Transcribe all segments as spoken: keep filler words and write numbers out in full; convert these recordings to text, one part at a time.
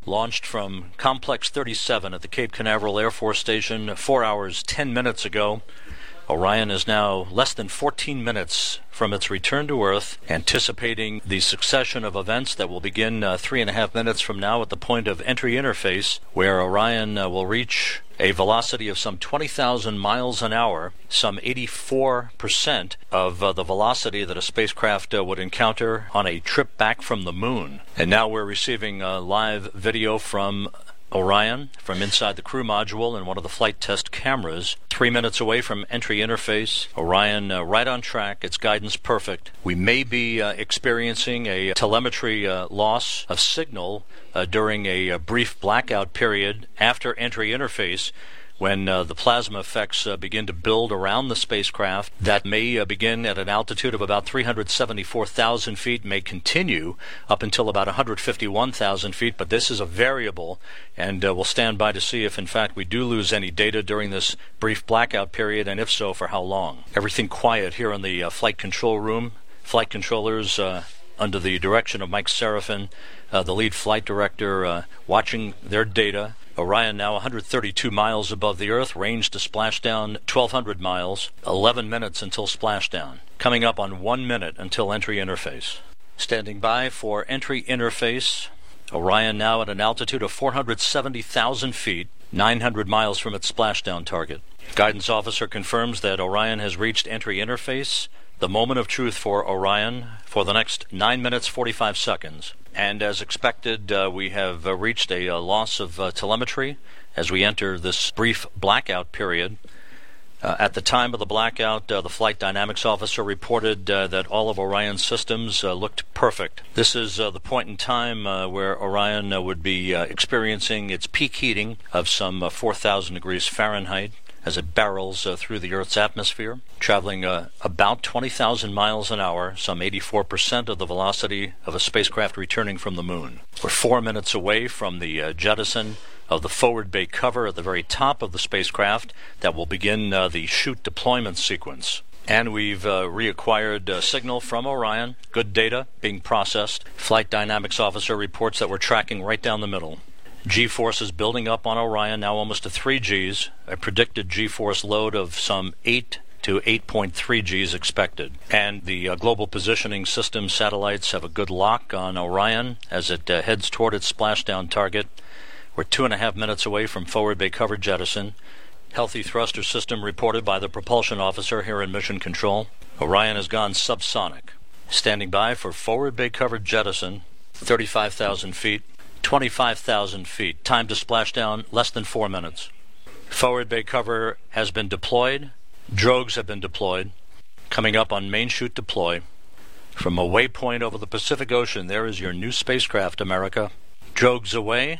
launched from Complex thirty-seven at the Cape Canaveral Air Force Station four hours, ten minutes ago. Orion is now less than fourteen minutes from its return to Earth, anticipating the succession of events that will begin uh, three and a half minutes from now at the point of entry interface, where Orion uh, will reach a velocity of some twenty thousand miles an hour, some eighty-four percent of uh, the velocity that a spacecraft uh, would encounter on a trip back from the moon. And now we're receiving uh, live video from Orion from inside the crew module and one of the flight test cameras. Three minutes away from entry interface. Orion uh, right on track. Its guidance perfect. We may be uh, experiencing a telemetry uh, loss of signal uh, during a, a brief blackout period after entry interface, when uh, the plasma effects uh, begin to build around the spacecraft. That may uh, begin at an altitude of about three hundred seventy-four thousand feet, may continue up until about one hundred fifty-one thousand feet, but this is a variable, and uh, we'll stand by to see if in fact we do lose any data during this brief blackout period, and if so, for how long. Everything quiet here in the uh, flight control room. Flight controllers uh, under the direction of Mike Serafin, uh, the lead flight director, uh, watching their data. Orion now one hundred thirty-two miles above the Earth, range to splashdown twelve hundred miles, eleven minutes until splashdown. Coming up on one minute until entry interface. Standing by for entry interface. Orion now at an altitude of four hundred seventy thousand feet, nine hundred miles from its splashdown target. Guidance officer confirms that Orion has reached entry interface. The moment of truth for Orion for the next nine minutes, forty-five seconds. And as expected, uh, we have uh, reached a, a loss of uh, telemetry as we enter this brief blackout period. Uh, at the time of the blackout, uh, the flight dynamics officer reported uh, that all of Orion's systems uh, looked perfect. This is uh, the point in time uh, where Orion uh, would be uh, experiencing its peak heating of some uh, four thousand degrees Fahrenheit as it barrels uh, through the Earth's atmosphere, traveling uh, about twenty thousand miles an hour, some eighty-four percent of the velocity of a spacecraft returning from the moon. We're four minutes away from the uh, jettison of the forward bay cover at the very top of the spacecraft that will begin uh, the chute deployment sequence. And we've uh, reacquired uh, signal from Orion, good data being processed. Flight dynamics officer reports that we're tracking right down the middle. G-force is building up on Orion, now almost to three Gs, a predicted G-force load of some eight to eight point three Gs expected. And the uh, Global Positioning System satellites have a good lock on Orion as it uh, heads toward its splashdown target. We're two and a half minutes away from forward bay cover jettison. Healthy thruster system reported by the propulsion officer here in Mission Control. Orion has gone subsonic. Standing by for forward bay cover jettison, thirty-five thousand feet. twenty-five thousand feet. Time to splashdown, less than four minutes. Forward bay cover has been deployed. Drogues have been deployed. Coming up on main chute deploy. From a waypoint over the Pacific Ocean, there is your new spacecraft, America. Drogues away.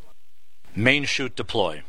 Main chute deploy.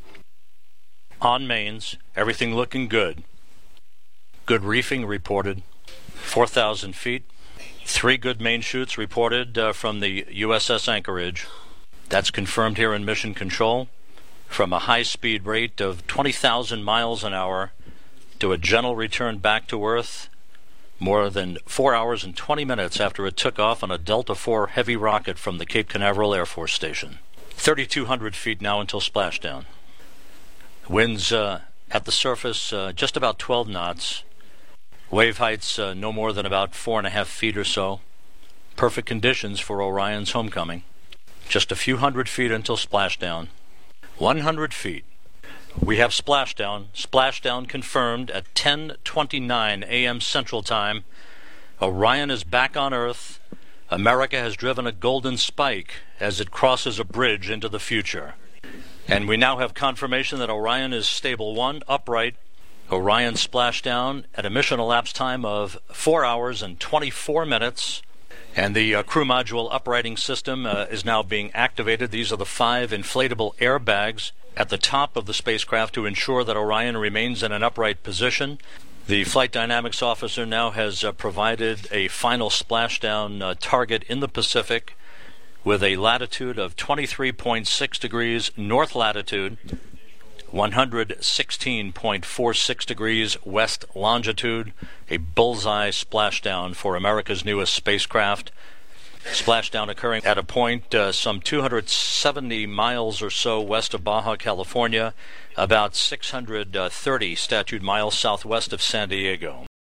On mains, everything looking good. Good reefing reported. four thousand feet. Three good main chutes reported uh, from the U S S Anchorage. That's confirmed here in Mission Control. From a high-speed rate of twenty thousand miles an hour to a gentle return back to Earth more than four hours and twenty minutes after it took off on a Delta four heavy rocket from the Cape Canaveral Air Force Station. thirty-two hundred feet now until splashdown. Winds uh, at the surface uh, just about twelve knots. Wave heights uh, no more than about four and a half feet or so. Perfect conditions for Orion's homecoming. Just a few hundred feet until splashdown. one hundred feet. We have splashdown. Splashdown confirmed at ten twenty-nine a m Central Time. Orion is back on Earth. America has driven a golden spike as it crosses a bridge into the future. And we now have confirmation that Orion is stable one, upright. Orion splashdown at a mission elapsed time of four hours and twenty-four minutes. And the uh, crew module uprighting system uh, is now being activated. These are the five inflatable airbags at the top of the spacecraft to ensure that Orion remains in an upright position. The flight dynamics officer now has uh, provided a final splashdown uh, target in the Pacific with a latitude of twenty-three point six degrees north latitude, one hundred sixteen point four six degrees west longitude, a bullseye splashdown for America's newest spacecraft. Splashdown occurring at a point uh, some two hundred seventy miles or so west of Baja, California, about six hundred thirty statute miles southwest of San Diego.